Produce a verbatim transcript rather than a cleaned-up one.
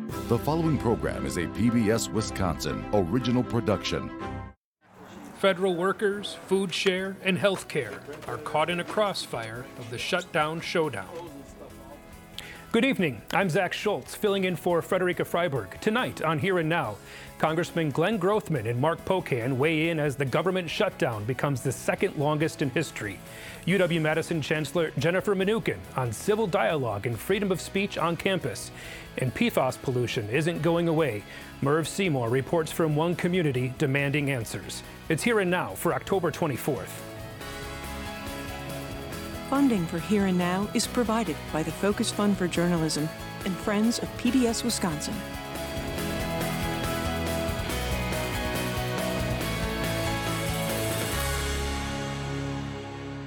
The following program is a P B S Wisconsin original production. Federal workers, food share, and health care are caught in a crossfire of the shutdown showdown. Good evening. I'm Zach Schultz, filling in for Frederica Freiberg. Tonight on Here and Now, Congressman Glenn Grothman and Mark Pocan weigh in as the government shutdown becomes the second longest in history. U W-Madison Chancellor Jennifer Mnuchin on civil dialogue and freedom of speech on campus. And P FAS pollution isn't going away. Merv Seymour reports from one community demanding answers. It's Here and Now for October twenty-fourth. Funding for Here and Now is provided by the Focus Fund for Journalism and Friends of P B S Wisconsin.